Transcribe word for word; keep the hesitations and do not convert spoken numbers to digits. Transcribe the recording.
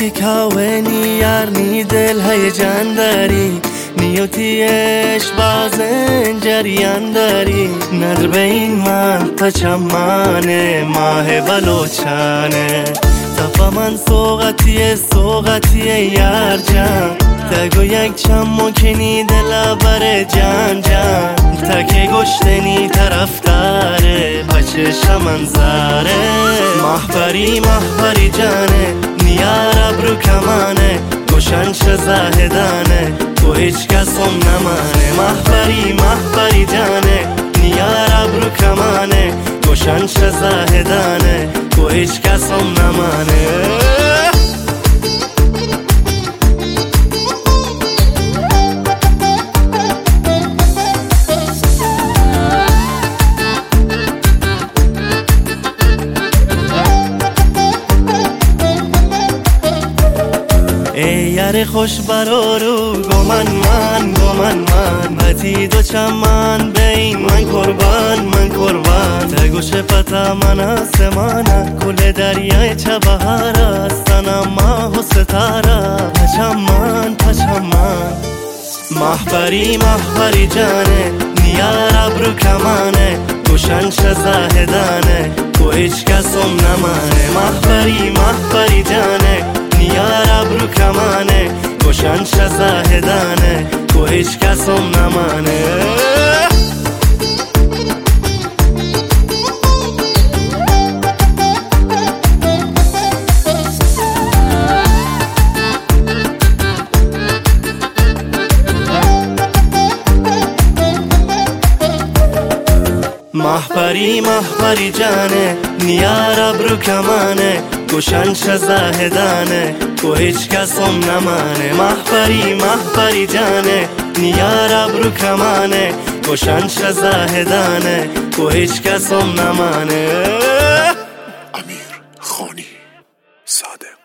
که کاونی یارنی دل هیجان داری نیوتیش بازن جریان داری ندر به این من پچمانه ماه بلوچانه تفا من سوغتیه سوغتیه یار جان تگو یک چم مکنی دل بر جان جان تک گشتنی طرفداره پچش منظره محبری محبری جانه نیار ابرو کمانه گوشنش زاهدانه تو هیچ کسم نمانه محبری محبری جانه نیار ابرو کمانه گوشنش زاهدانه تو هیچ کسم نمانه ای یار خوش برارو گمان من گمان من بتی دو چمان بین من قربان من قربان تگوش پتا من آسمانه کل دریای چه بهاره سنا ماه و ستاره پچمان پچمان محبری محبری جانه نیار ابرو کمانه گوشنش زاهدانه تو هیچ کسم نمانه محبری محبری جانه نیار ابرو کمانه گوشنش زاهدانه تو هیچ کسم نمانه محبری محبری جانه نیار ابرو کمانه گوشنش زاهدانه تو هیچ کسم نمانه محبری محبری جانه نیار ابرو کمانه گوشنش زاهدانه تو هیچ کسم نمانه. امیر خانی صادق.